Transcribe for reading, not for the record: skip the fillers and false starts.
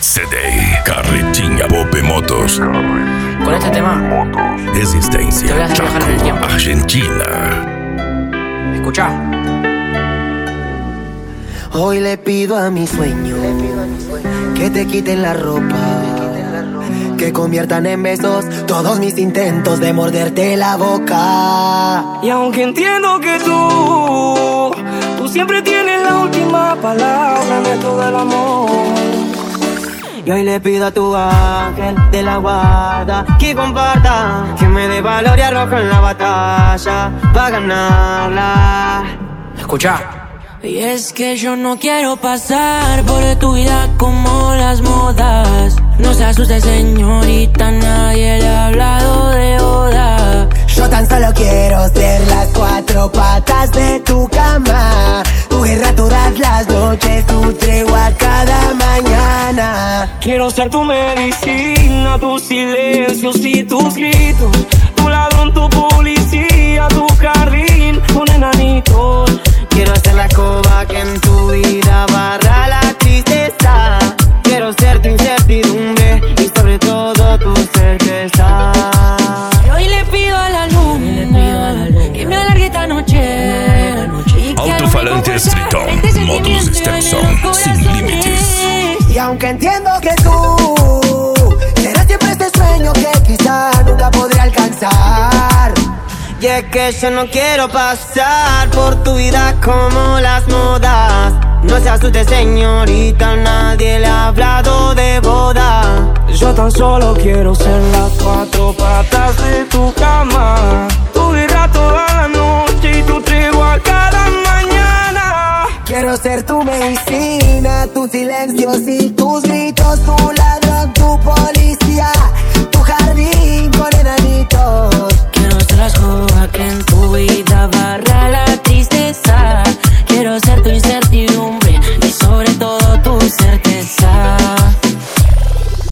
CD, Carretinha Bope Motos. Con este tema Resistencia, te voy a hacer viajar en el tiempo. Argentina. Escuchá. Hoy le pido a mi sueño que te quiten la ropa, que conviertan en besos todos mis intentos de morderte la boca. Y aunque entiendo que tú siempre tienes la última palabra de todo el amor. Y hoy le pido a tu ángel de la guarda que comparta, que me dé valor y arrojo en la batalla para ganarla. Escuchá. Y es que yo no quiero pasar por tu vida como las modas. No se asuste, señorita, nadie le ha hablado de boda. Yo tan solo quiero ser las cuatro patas de tu cama, tu guerra todas las noches, tu tregua cada mañana. Quiero ser tu medicina, tus silencios y tus gritos, tu ladrón, tu policía, tu jardín con enanitos. Quiero ser la escoba que en tu vida barra la tristeza. Quiero ser tu incertidumbre y sobre todo tu certeza. Y hoy le pido a la luna que me alargue esta noche. Y que Alto-falante Stritton, Modus Stepson, sin límites. Y aunque entiendo que tú serás siempre este sueño que quizá nunca podré alcanzar. Y es que yo no quiero pasar por tu vida como las modas. No se asuste, señorita, nadie le ha hablado de boda. Yo tan solo quiero ser las cuatro patas de tu cama, tu guerra toda la noche y tu tregua cada mañana. Quiero ser tu medicina, tus silencios y tus gritos, tu ladrón, tu policía, tu jardín con enanitos. quiero ser la escoba que en tu vida